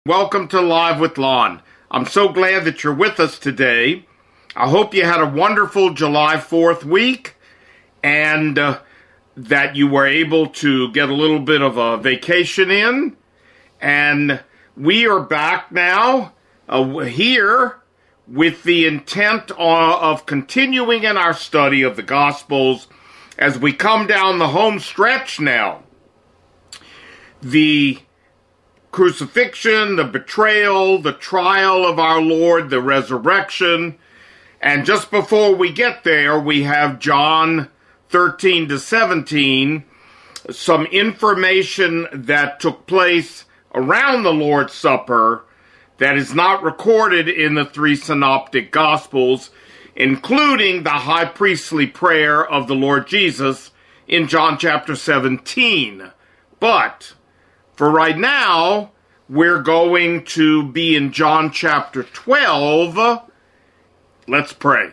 Welcome to Live with Lon. I'm so glad that you're with us today. I hope you had a wonderful July 4th week and that you were able to get a little bit of a vacation in. And we are back now here with the intent of continuing in our study of the Gospels as we come down the home stretch now. The crucifixion, the betrayal, the trial of our Lord, the resurrection. And just before we get there, we have John 13 to 17, some information that took place around the Lord's Supper that is not recorded in the three synoptic Gospels, including the high priestly prayer of the Lord Jesus in John chapter 17. But for right now, we're going to be in John chapter 12. Let's pray.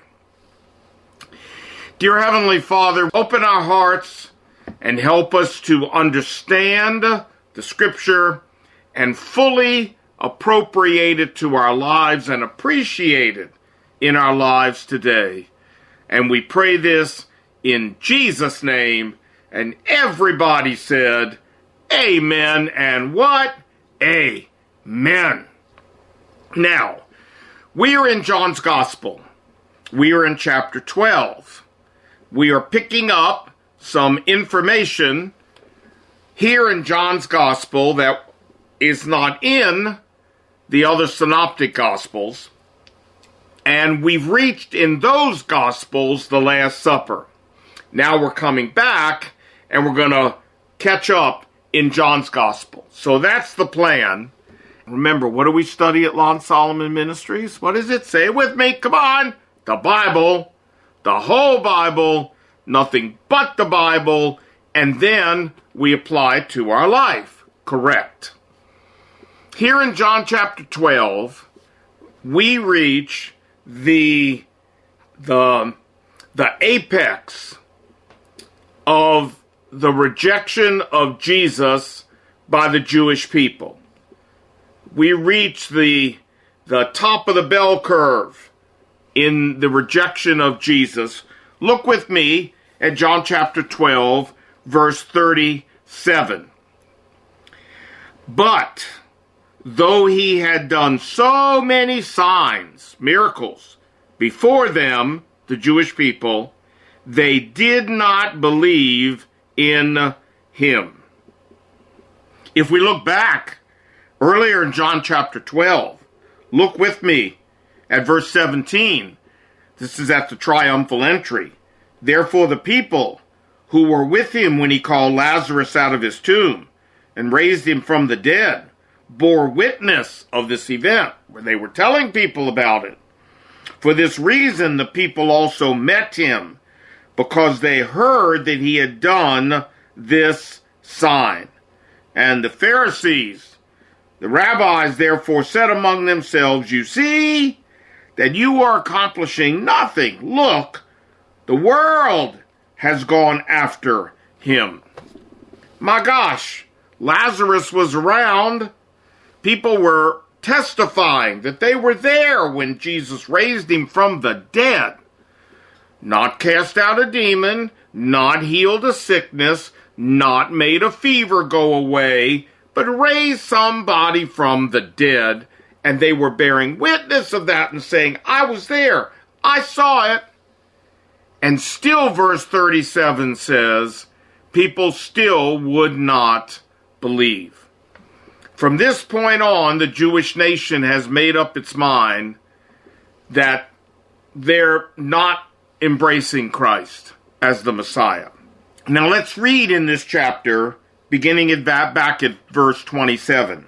Dear Heavenly Father, open our hearts and help us to understand the Scripture and fully appropriate it to our lives and appreciate it in our lives today. And we pray this in Jesus' name. And everybody said, Amen, and what? Amen. Now, we are in John's Gospel. We are in chapter 12. We are picking up some information here in John's Gospel that is not in the other synoptic Gospels. And we've reached in those Gospels the Last Supper. Now we're coming back and we're going to catch up in John's Gospel. So that's the plan. Remember, what do we study at Lon Solomon Ministries? What does it say with me? Come on. The Bible. The whole Bible. Nothing but the Bible. And then we apply it to our life. Correct. Here in John chapter 12, we reach the apex of the rejection of Jesus by the Jewish people. We reach the top of the bell curve in the rejection of Jesus. Look with me at John chapter 12, verse 37. But though he had done so many signs, miracles, before them, the Jewish people, they did not believe in him. If we look back earlier in John chapter 12, look with me at verse 17. This is at the triumphal entry. Therefore the people who were with him when he called Lazarus out of his tomb and raised him from the dead bore witness of this event, where they were telling people about it. For this reason the people also met him, because they heard that he had done this sign. And the Pharisees, the rabbis, therefore said among themselves, You see that you are accomplishing nothing. Look, the world has gone after him. My gosh, Lazarus was around. People were testifying that they were there when Jesus raised him from the dead. Not cast out a demon, not healed a sickness, not made a fever go away, but raised somebody from the dead. And they were bearing witness of that and saying, I was there, I saw it. And still verse 37 says, people still would not believe. From this point on, the Jewish nation has made up its mind that they're not embracing Christ as the Messiah. Now let's read in this chapter, beginning at back at verse 27.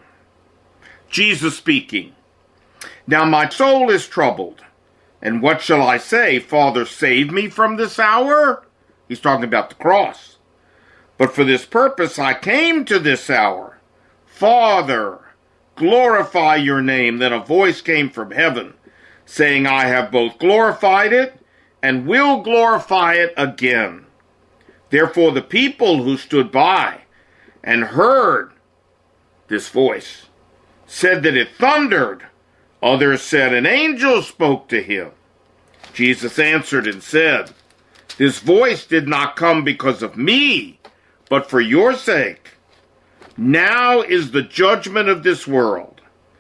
Jesus speaking. Now my soul is troubled, and what shall I say? Father, save me from this hour? He's talking about the cross. But for this purpose I came to this hour. Father, glorify your name. Then a voice came from heaven, saying, I have both glorified it and will glorify it again. Therefore the people who stood by and heard this voice said that it thundered. Others said an angel spoke to him. Jesus answered and said, this voice did not come because of me, but for your sake. Now is the judgment of this world.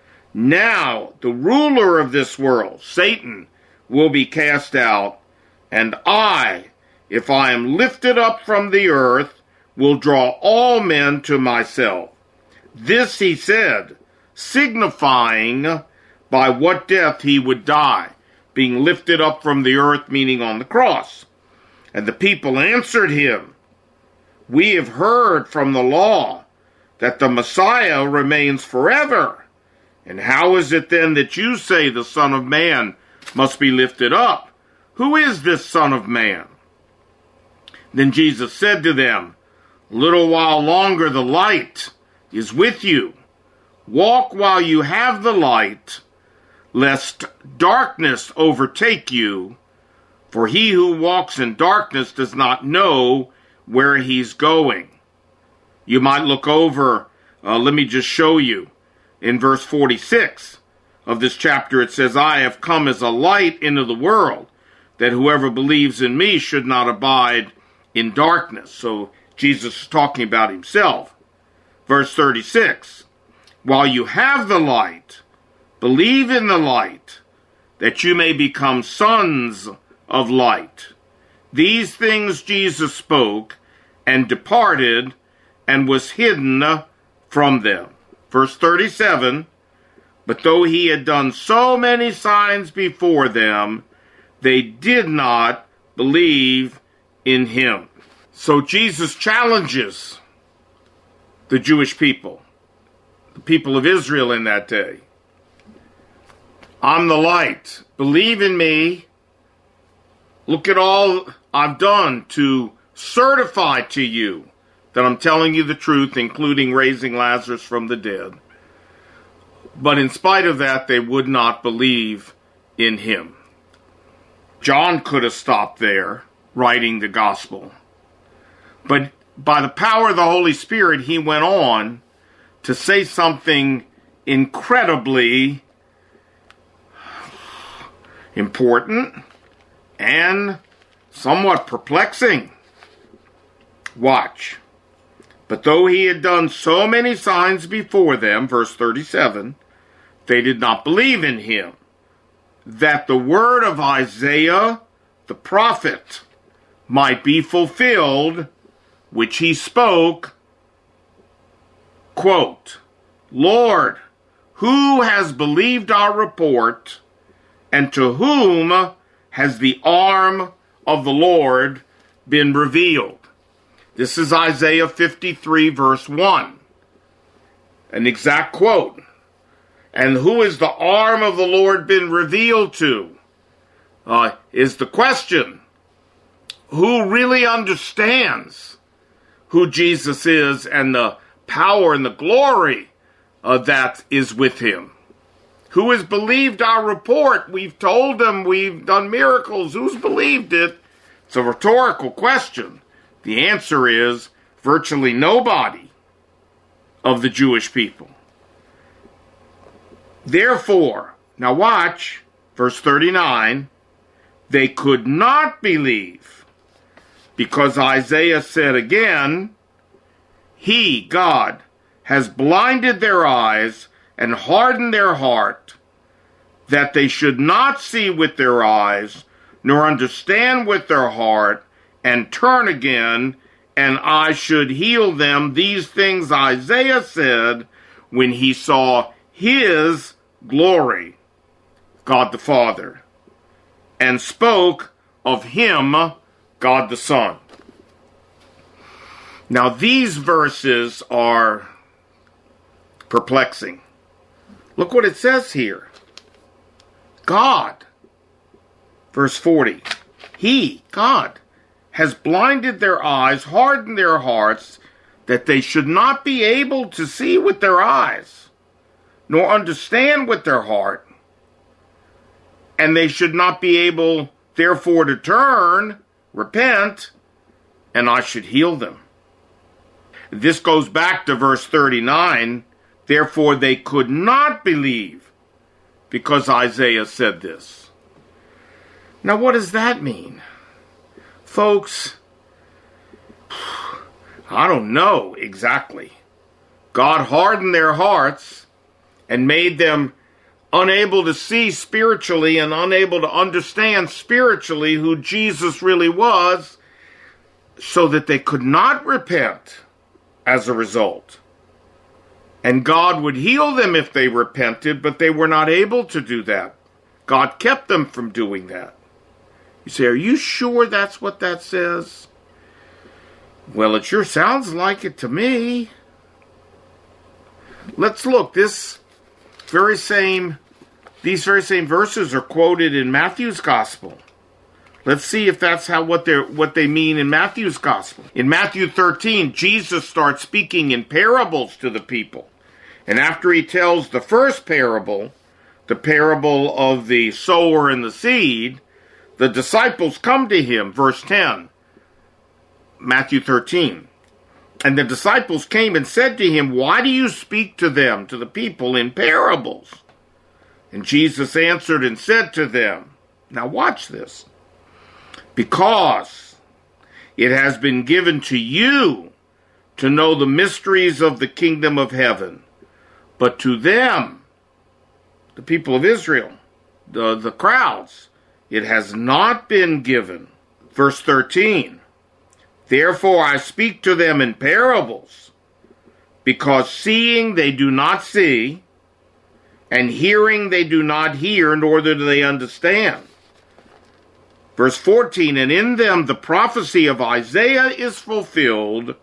Now the ruler of this world, Satan, will be cast out, and I, if I am lifted up from the earth, will draw all men to myself. This he said, signifying by what death he would die, being lifted up from the earth, meaning on the cross. And the people answered him, we have heard from the law that the Messiah remains forever. And how is it then that you say the Son of Man must be lifted up? Who is this Son of Man? Then Jesus said to them, a little while longer the light is with you. Walk while you have the light, lest darkness overtake you. For he who walks in darkness does not know where he's going. You might look over, let me just show you. In verse 46 of this chapter it says, I have come as a light into the world, that whoever believes in me should not abide in darkness. So Jesus is talking about himself. Verse 36, while you have the light, believe in the light, that you may become sons of light. These things Jesus spoke, and departed, and was hidden from them. Verse 37, but though he had done so many signs before them, they did not believe in him. So Jesus challenges the Jewish people, the people of Israel in that day. I'm the light. Believe in me. Look at all I've done to certify to you that I'm telling you the truth, including raising Lazarus from the dead. But in spite of that, they would not believe in him. John could have stopped there, writing the gospel. But by the power of the Holy Spirit, he went on to say something incredibly important and somewhat perplexing. Watch. But though he had done so many signs before them, verse 37, they did not believe in him, that the word of Isaiah the prophet might be fulfilled, which he spoke, quote, Lord, who has believed our report, and to whom has the arm of the Lord been revealed? This is Isaiah 53, verse 1. An exact quote. And who has the arm of the Lord been revealed to? Is the question. Who really understands who Jesus is and the power and the glory that is with him? Who has believed our report? We've told them we've done miracles. Who's believed it? It's a rhetorical question. The answer is virtually nobody of the Jewish people. Therefore, now watch, verse 39, they could not believe, because Isaiah said again, He, God, has blinded their eyes and hardened their heart, that they should not see with their eyes, nor understand with their heart, and turn again, and I should heal them. These things Isaiah said when he saw his glory, God the Father, and spoke of him, God the Son. Now these verses are perplexing. Look what it says here. God, verse 40, He, God, has blinded their eyes, hardened their hearts, that they should not be able to see with their eyes, nor understand with their heart, and they should not be able, therefore, to turn, repent, and I should heal them. This goes back to verse 39, Therefore they could not believe, because Isaiah said this. Now what does that mean? Folks, I don't know exactly. God hardened their hearts and made them unable to see spiritually and unable to understand spiritually who Jesus really was, so that they could not repent as a result. And God would heal them if they repented, but they were not able to do that. God kept them from doing that. You say, are you sure that's what that says? Well, it sure sounds like it to me. Let's look. These very same verses are quoted in Matthew's Gospel. Let's see if that's what they mean in Matthew's Gospel. In Matthew 13, Jesus starts speaking in parables to the people. And after he tells the first parable, the parable of the sower and the seed, the disciples come to him, verse 10, Matthew 13. And the disciples came and said to him, why do you speak to them, to the people, in parables? And Jesus answered and said to them, now watch this, because it has been given to you to know the mysteries of the kingdom of heaven, but to them, the people of Israel, the crowds, it has not been given. Verse 13, therefore I speak to them in parables, because seeing they do not see, and hearing they do not hear, nor do they understand. Verse 14, and in them the prophecy of Isaiah is fulfilled,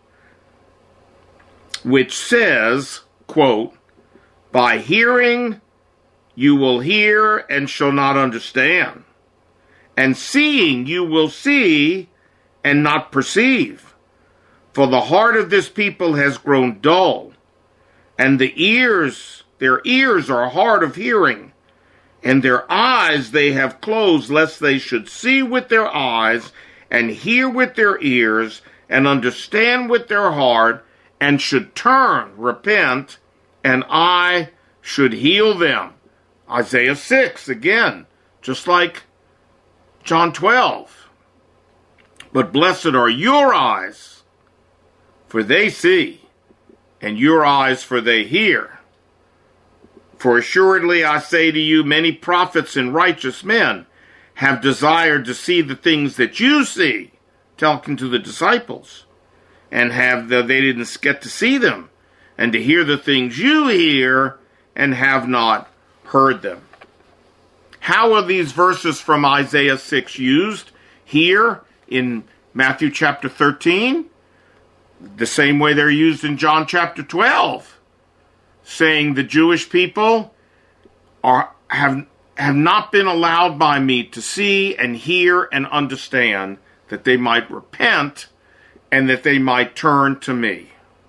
which says, quote, by hearing you will hear and shall not understand, and seeing you will see and not perceive. For the heart of this people has grown dull, and their ears are hard of hearing, and their eyes they have closed, lest they should see with their eyes, and hear with their ears, and understand with their heart, and should turn, repent, and I should heal them. Isaiah 6, again, just like John 12. But blessed are your eyes, for they see, and your eyes, for they hear. For assuredly I say to you, many prophets and righteous men have desired to see the things that you see, talking to the disciples, and they didn't get to see them, and to hear the things you hear, and have not heard them. How are these verses from Isaiah 6 used here in Matthew chapter 13? The same way they're used in John chapter 12, saying the Jewish people have not been allowed by me to see and hear and understand, that they might repent and that they might turn to me.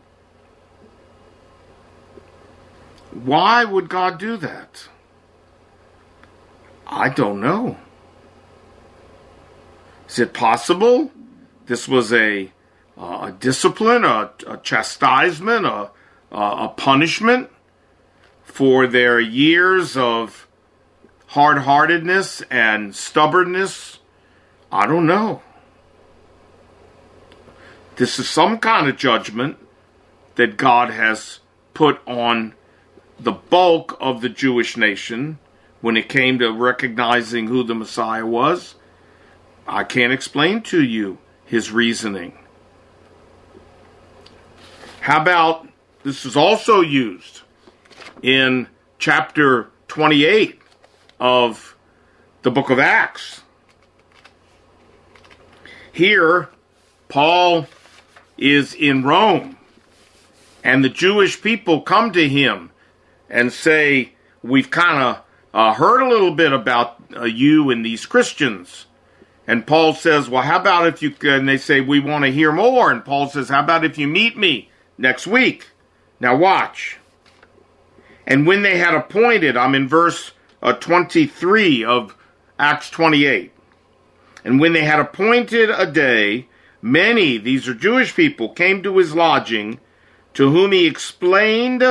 Why would God do that? I don't know. Is it possible this was a discipline, a chastisement, a punishment for their years of hard-heartedness and stubbornness? I don't know. This is some kind of judgment that God has put on the bulk of the Jewish nation when it came to recognizing who the Messiah was. I can't explain to you his reasoning. How about, this is also used in chapter 28 of the book of Acts. Here, Paul is in Rome, and the Jewish people come to him and say, we've kind of heard a little bit about you and these Christians. And Paul says, well, how about if you, and they say, we want to hear more. And Paul says, how about if you meet me next week? Now watch. And when they had appointed, I'm in verse 23 of Acts 28. And when they had appointed a day, many, these are Jewish people, came to his lodging, to whom he explained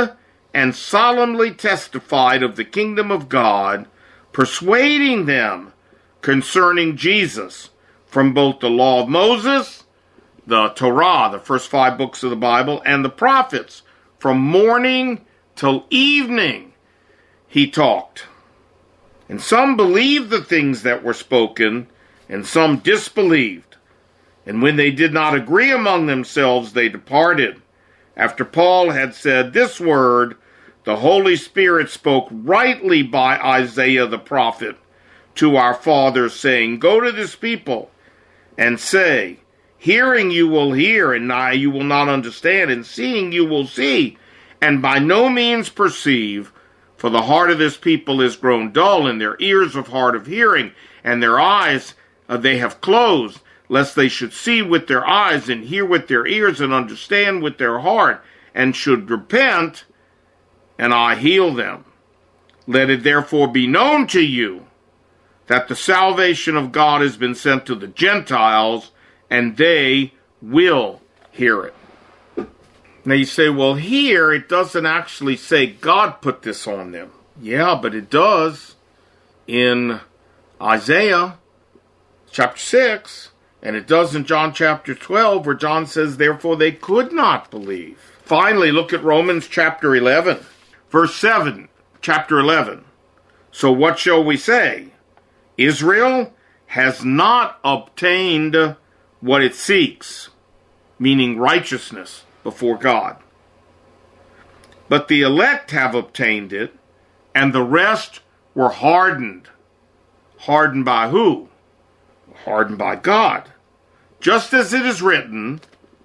and solemnly testified of the kingdom of God, persuading them concerning Jesus from both the law of Moses, the Torah, the first 5 books of the Bible, and the prophets. From morning till evening he talked. And some believed the things that were spoken, and some disbelieved. And when they did not agree among themselves, they departed. After Paul had said this word, the Holy Spirit spoke rightly by Isaiah the prophet to our fathers, saying, Go to this people and say, Hearing you will hear, and you will not understand, and seeing you will see, and by no means perceive. For the heart of this people is grown dull, and their ears are hard of hearing, and their eyes they have closed, lest they should see with their eyes, and hear with their ears, and understand with their heart, and should repent, and I heal them. Let it therefore be known to you that the salvation of God has been sent to the Gentiles, and they will hear it. Now you say, well, here it doesn't actually say God put this on them. Yeah, but it does in Isaiah chapter 6, and it does in John chapter 12, where John says, therefore they could not believe. Finally, look at Romans chapter 11, verse 7, chapter 11. So what shall we say? Israel has not obtained what it seeks, meaning righteousness before God. But the elect have obtained it, and the rest were hardened. Hardened by who? Hardened by God. Just as it is written,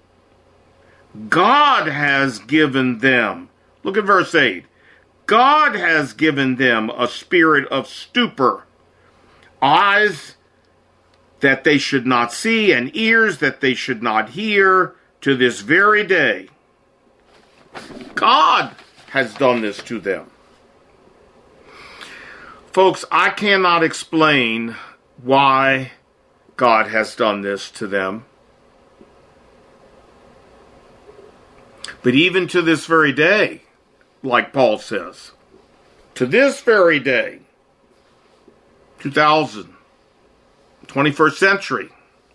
God has given them, look at verse 8, God has given them a spirit of stupor, eyes that they should not see, and ears that they should not hear, to this very day. God has done this to them. Folks, I cannot explain why God has done this to them. But even to this very day, like Paul says, to this very day, 21st century,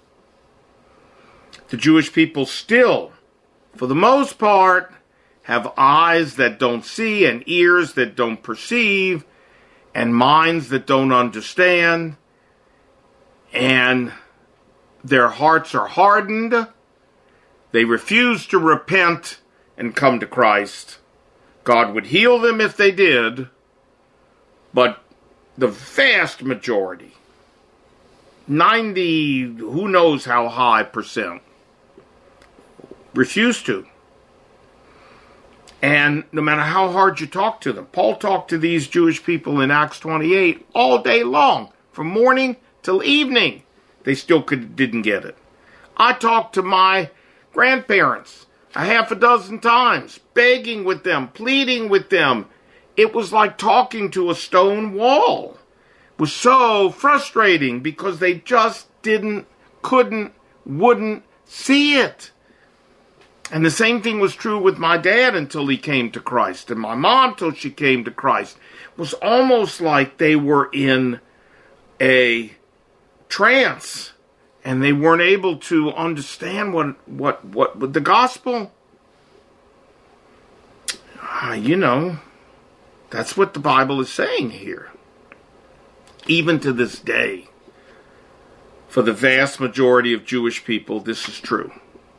the Jewish people still, for the most part, have eyes that don't see, and ears that don't perceive, and minds that don't understand, and their hearts are hardened. They refuse to repent and come to Christ. God would heal them if they did, but the vast majority, 90, who knows how high percent, refuse to. And no matter how hard you talk to them, Paul talked to these Jewish people in Acts 28 all day long, from morning till evening. They still didn't get it. I talked to my grandparents a half a dozen times, begging with them, pleading with them. It was like talking to a stone wall. It was so frustrating because they just couldn't, wouldn't see it. And the same thing was true with my dad until he came to Christ, and my mom till she came to Christ. It was almost like they were in a trance, and they weren't able to understand what the gospel. That's what the Bible is saying here. Even to this day, for the vast majority of Jewish people, this is true.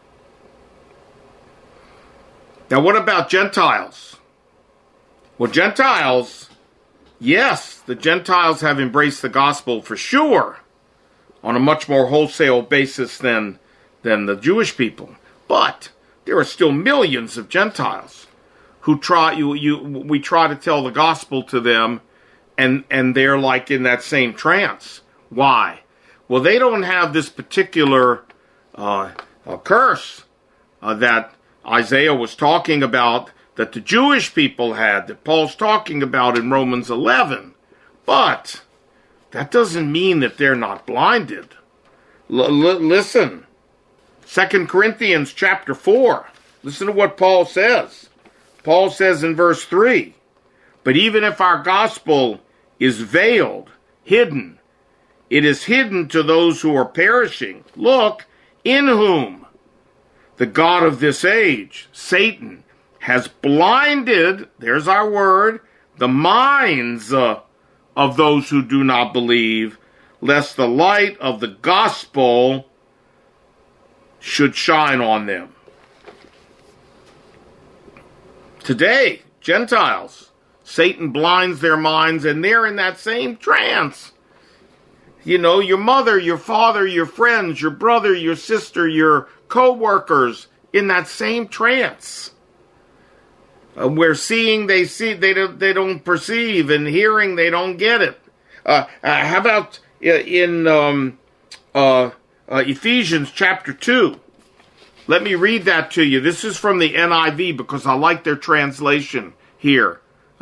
Now, what about Gentiles? Well, Gentiles, yes, the Gentiles have embraced the gospel for sure, on a much more wholesale basis than the Jewish people. But there are still millions of Gentiles who we try to tell the gospel to them, and they're like in that same trance. Why? Well, they don't have this particular curse that Isaiah was talking about, that the Jewish people had, that Paul's talking about in Romans 11. But that doesn't mean that they're not blinded. Listen, 2 Corinthians chapter 4. Listen to what Paul says. Paul says in verse 3, but even if our gospel is veiled, hidden, it is hidden to those who are perishing. Look, in whom the God of this age, Satan, has blinded, there's our word, the minds of those who do not believe, lest the light of the gospel should shine on them. Today, Gentiles, Satan blinds their minds, and they're in that same trance. You know, your mother, your father, your friends, your brother, your sister, your co-workers, in that same trance. Where seeing they see, they don't perceive, and hearing they don't get it. How about in Ephesians chapter 2? Let me read that to you. This is from the NIV because I like their translation here.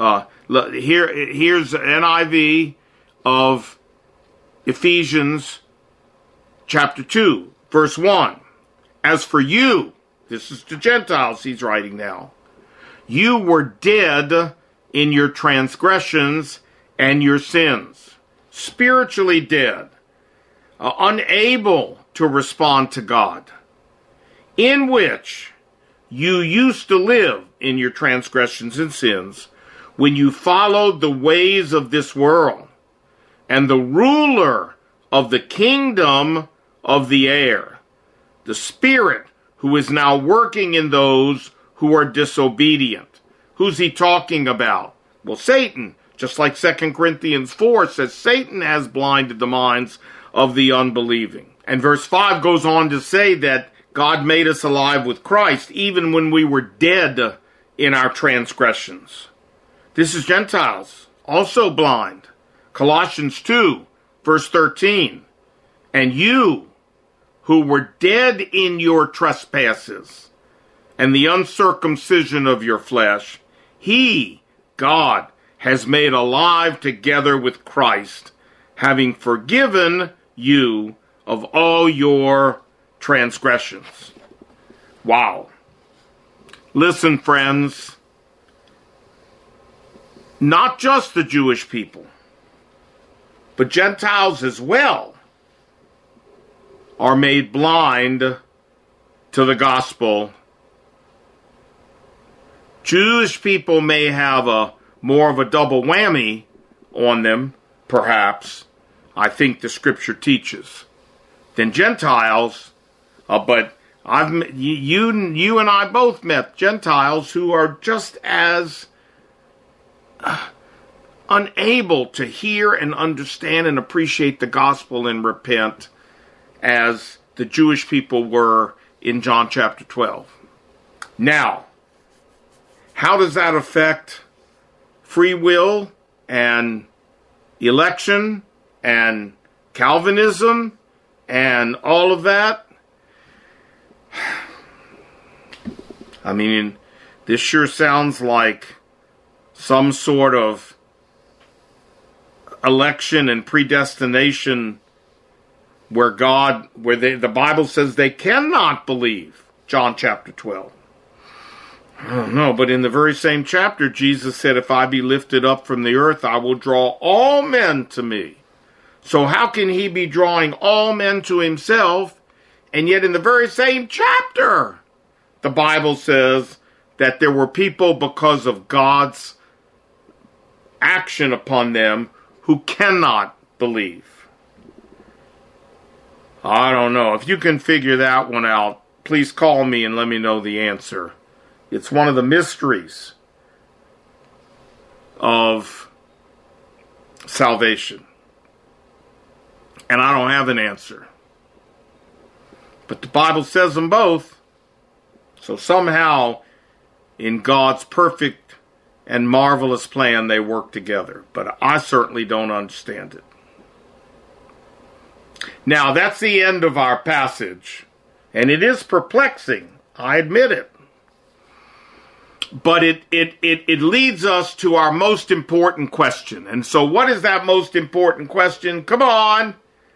Here's NIV of Ephesians chapter 2, verse 1. As for you, this is to Gentiles he's writing now, you were dead in your transgressions and your sins, spiritually dead, unable to respond to God, in which you used to live in your transgressions and sins when you followed the ways of this world and the ruler of the kingdom of the air, the spirit who is now working in those who are disobedient. Who's he talking about? Well, Satan. Just like 2 Corinthians 4 says, Satan has blinded the minds of the unbelieving. And verse 5 goes on to say that God made us alive with Christ even when we were dead in our transgressions. This is Gentiles, also blind. Colossians 2, verse 13. And you, who were dead in your trespasses and the uncircumcision of your flesh, he, God, has made alive together with Christ, having forgiven you of all your transgressions. Wow. Listen, friends, not just the Jewish people, but Gentiles as well are made blind to the gospel. Jewish people may have more of a double whammy on them, perhaps, I think the scripture teaches, than Gentiles. But you and I both met Gentiles who are just as unable to hear and understand and appreciate the gospel and repent as the Jewish people were in John chapter 12. Now, how does that affect free will and election and Calvinism and all of that? I mean, this sure sounds like some sort of election and predestination where the Bible says they cannot believe. John chapter 12. I don't know, but in the very same chapter, Jesus said, if I be lifted up from the earth, I will draw all men to me. So how can he be drawing all men to himself? And yet in the very same chapter, the Bible says that there were people, because of God's action upon them, who cannot believe. I don't know. If you can figure that one out, please call me and let me know the answer. It's one of the mysteries of salvation. And I don't have an answer. But the Bible says them both. So somehow, in God's perfect and marvelous plan, they work together. But I certainly don't understand it. Now, that's the end of our passage. And it is perplexing. I admit it. But it leads us to our most important question. And so what is that most important question? Come on.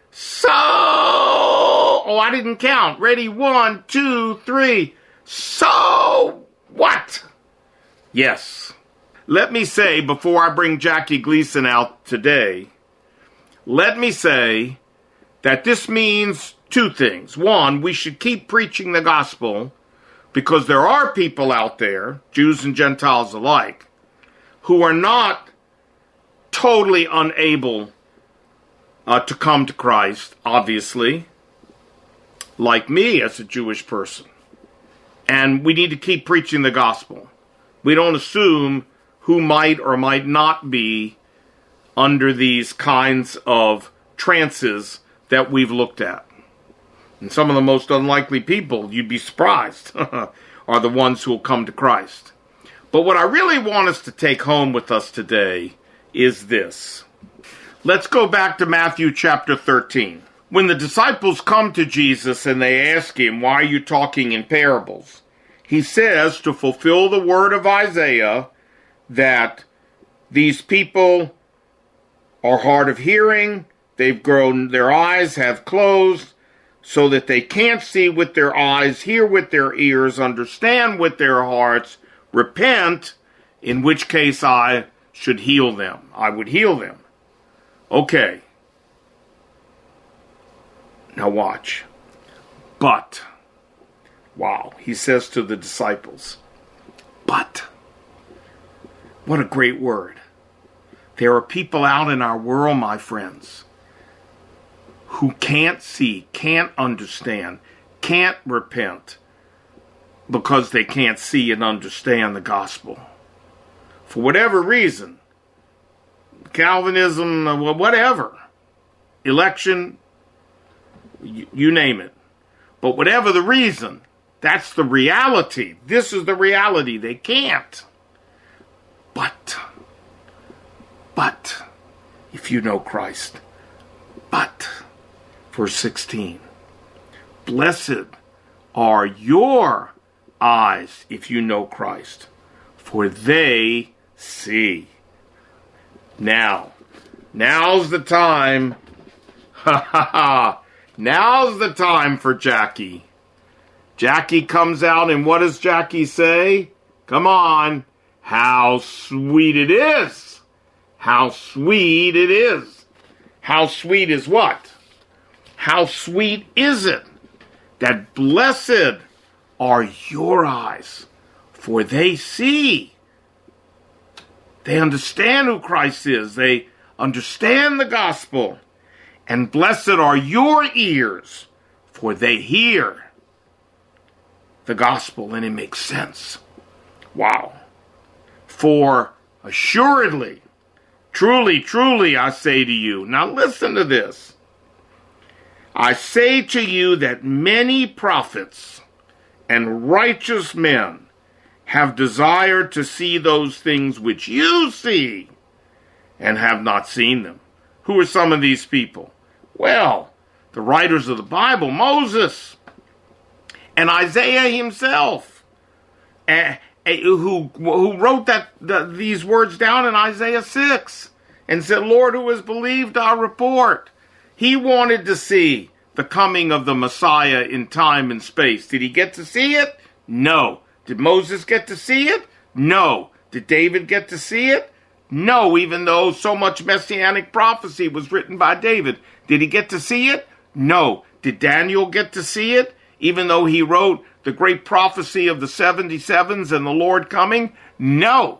I didn't count. Ready? 1, 2, 3. So what? Yes. Let me say, before I bring Jackie Gleason out today, let me say that this means two things. One, we should keep preaching the gospel because there are people out there, Jews and Gentiles alike, who are not totally unable to come to Christ, obviously, like me as a Jewish person. And we need to keep preaching the gospel. We don't assume who might or might not be under these kinds of trances that we've looked at. And some of the most unlikely people, you'd be surprised, are the ones who will come to Christ. But what I really want us to take home with us today is this. Let's go back to Matthew chapter 13. When the disciples come to Jesus and they ask him, why are you talking in parables? He says, to fulfill the word of Isaiah, that these people are hard of hearing, they've grown, their eyes have closed, so that they can't see with their eyes, hear with their ears, understand with their hearts, repent, in which case I should heal them. I would heal them. Okay. Now watch. But, wow, he says to the disciples, but, what a great word. There are people out in our world, my friends, who can't see, can't understand, can't repent because they can't see and understand the gospel. For whatever reason, Calvinism, whatever, election, you name it. But whatever the reason, that's the reality. This is the reality. They can't. But, if you know Christ, verse 16, blessed are your eyes if you know Christ, for they see. Now's the time. Now's the time for Jackie. Jackie comes out, and what does Jackie say? Come on. How sweet it is. How sweet it is. How sweet is what? How sweet is it that blessed are your eyes, for they see. They understand who Christ is. They understand the gospel. And blessed are your ears, for they hear the gospel, and it makes sense. Wow. For assuredly, truly, truly, I say to you. Now listen to this. I say to you that many prophets and righteous men have desired to see those things which you see and have not seen them. Who are some of these people? Well, the writers of the Bible, Moses and Isaiah himself, who wrote these words down in Isaiah 6 and said, Lord, who has believed our report? He wanted to see the coming of the Messiah in time and space. Did he get to see it? No. Did Moses get to see it? No. Did David get to see it? No, even though so much messianic prophecy was written by David. Did he get to see it? No. Did Daniel get to see it? Even though he wrote the great prophecy of the 77s and the Lord coming? No.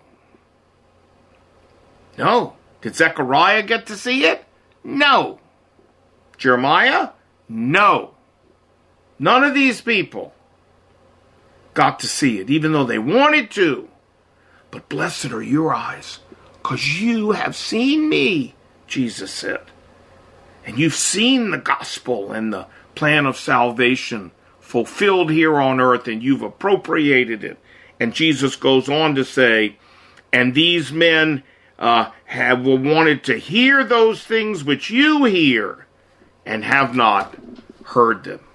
No. Did Zechariah get to see it? No. Jeremiah? No. None of these people got to see it, even though they wanted to. But blessed are your eyes, because you have seen me, Jesus said. And you've seen the gospel and the plan of salvation fulfilled here on earth, and you've appropriated it. And Jesus goes on to say, and these men have wanted to hear those things which you hear and have not heard them.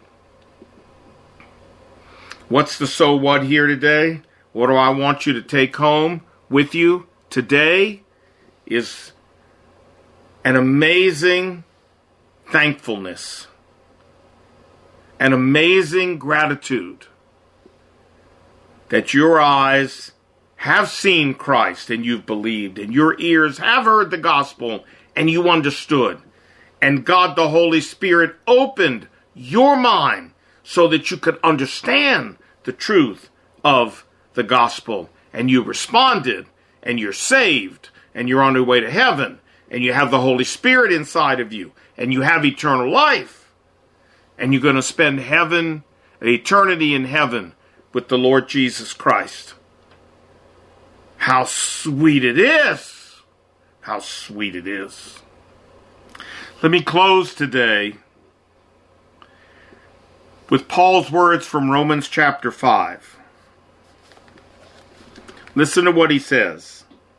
What's the so what here today? What do I want you to take home with you today is an amazing thankfulness, an amazing gratitude that your eyes have seen Christ and you've believed, and your ears have heard the gospel and you understood, and God the Holy Spirit opened your mind so that you could understand the truth of the gospel, and you responded, and you're saved, and you're on your way to heaven, and you have the Holy Spirit inside of you, and you have eternal life, and you're going to spend an eternity in heaven with the Lord Jesus Christ. How sweet it is! How sweet it is. Let me close today with Paul's words from Romans chapter 5. Listen to what he says.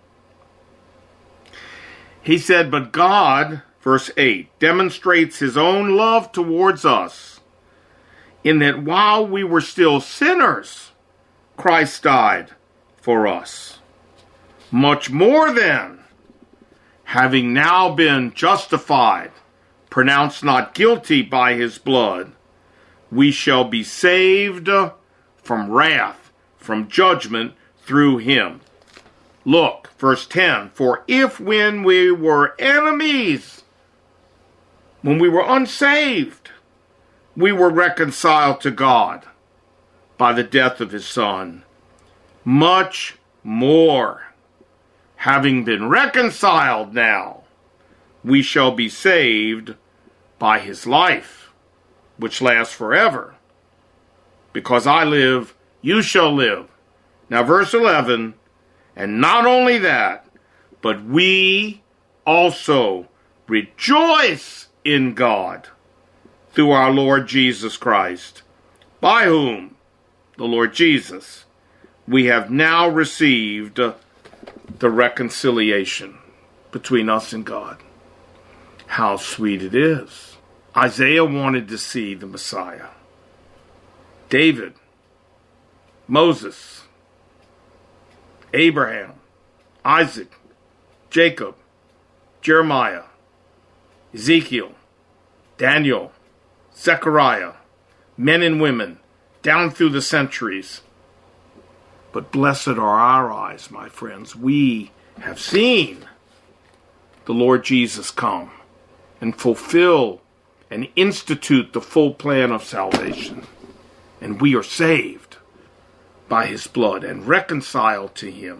He said, "But God," verse 8, "demonstrates his own love towards us, in that while we were still sinners, Christ died for us. Much more then, having now been justified, pronounced not guilty by his blood, we shall be saved from wrath, from judgment through him." Look, verse 10, "For if when we were enemies, when we were unsaved, we were reconciled to God by the death of his Son, much more, having been reconciled now, we shall be saved by his life, which lasts forever. Because I live, you shall live." Now verse 11, "And not only that, but we also rejoice in God through our Lord Jesus Christ, by whom," the Lord Jesus, "we have now received the reconciliation between us and God." How sweet it is. Isaiah wanted to see the Messiah. David, Moses, Abraham, Isaac, Jacob, Jeremiah, Ezekiel, Daniel, Zechariah, men and women, down through the centuries. But blessed are our eyes, my friends. We have seen the Lord Jesus come and fulfill and institute the full plan of salvation. And we are saved by his blood and reconciled to him.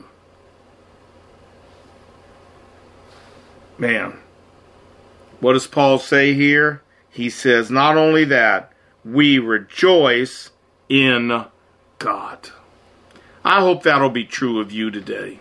Man, what does Paul say here? He says, not only that, we rejoice in God. I hope that'll be true of you today.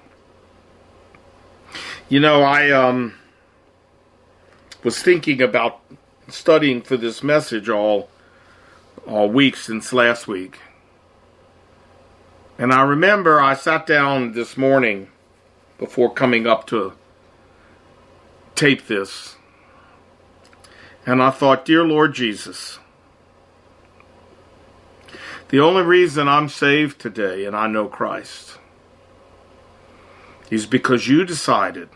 You know, I was thinking about studying for this message all week since last week. And I remember I sat down this morning before coming up to tape this. And I thought, dear Lord Jesus, the only reason I'm saved today and I know Christ is because you decided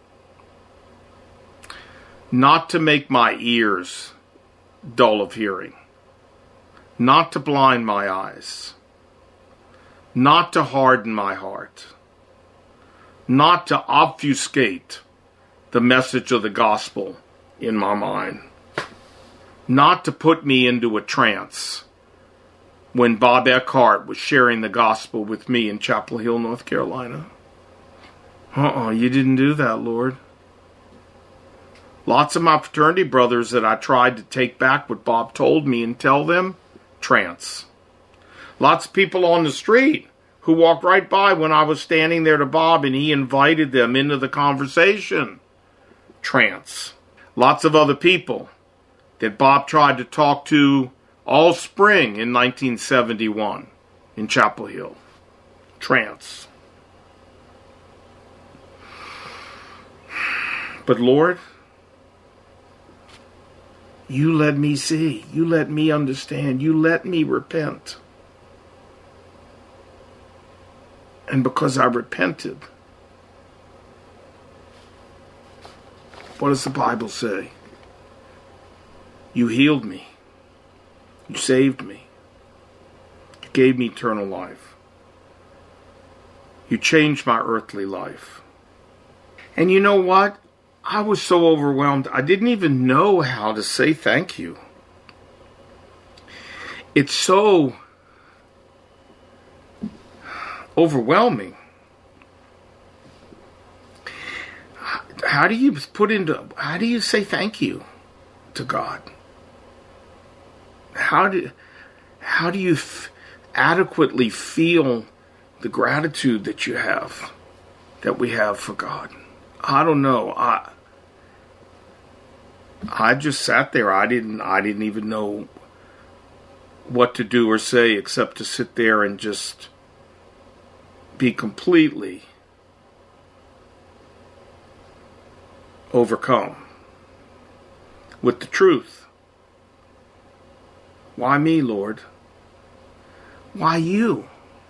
not to make my ears dull of hearing, not to blind my eyes, not to harden my heart, not to obfuscate the message of the gospel in my mind, not to put me into a trance when Bob Eckhart was sharing the gospel with me in Chapel Hill, North Carolina. You didn't do that, Lord. Lots of my fraternity brothers that I tried to take back what Bob told me and tell them, trance. Lots of people on the street who walked right by when I was standing there to Bob and he invited them into the conversation, trance. Lots of other people that Bob tried to talk to all spring in 1971 in Chapel Hill, trance. But Lord, you let me see, you let me understand, you let me repent. And because I repented, what does the Bible say? You healed me. You saved me. You gave me eternal life. You changed my earthly life. And you know what? I was so overwhelmed, I didn't even know how to say thank you. It's so overwhelming. How do you say thank you to God? How do you adequately feel the gratitude that we have for God? I don't know. I just sat there. I didn't even know what to do or say except to sit there and just be completely overcome with the truth. Why me, Lord? Why you?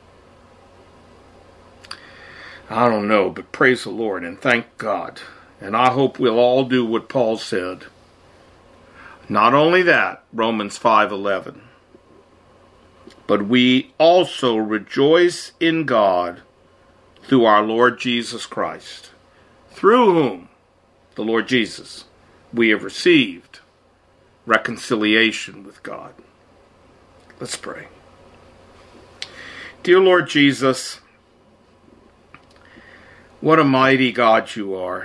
I don't know, but praise the Lord and thank God. And I hope we'll all do what Paul said. Not only that, Romans 5:11, but we also rejoice in God through our Lord Jesus Christ, through whom, the Lord Jesus, we have received reconciliation with God. Let's pray. Dear Lord Jesus, what a mighty God you are.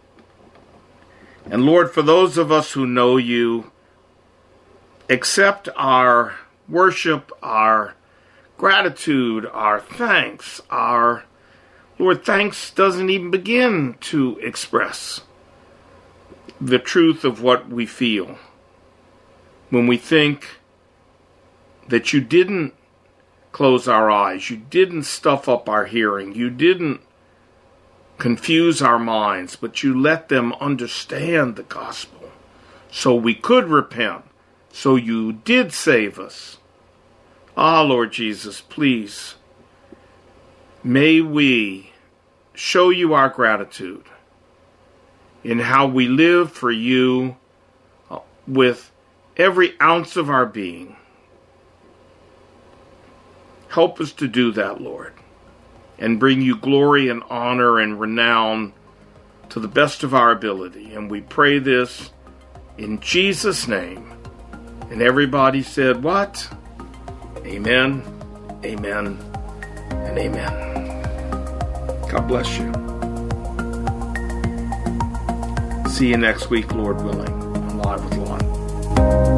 And Lord, for those of us who know you, accept our worship, our gratitude, our thanks. Lord, thanks doesn't even begin to express the truth of what we feel when we think that you didn't close our eyes, you didn't stuff up our hearing, you didn't confuse our minds, but you let them understand the gospel so we could repent, so you did save us. Lord Jesus, please, may we show you our gratitude in how we live for you with every ounce of our being. Help us to do that, Lord, and bring you glory and honor and renown to the best of our ability. And we pray this in Jesus' name. And everybody said, what? Amen, amen, and amen. God bless you. See you next week, Lord willing, on Live with Lon.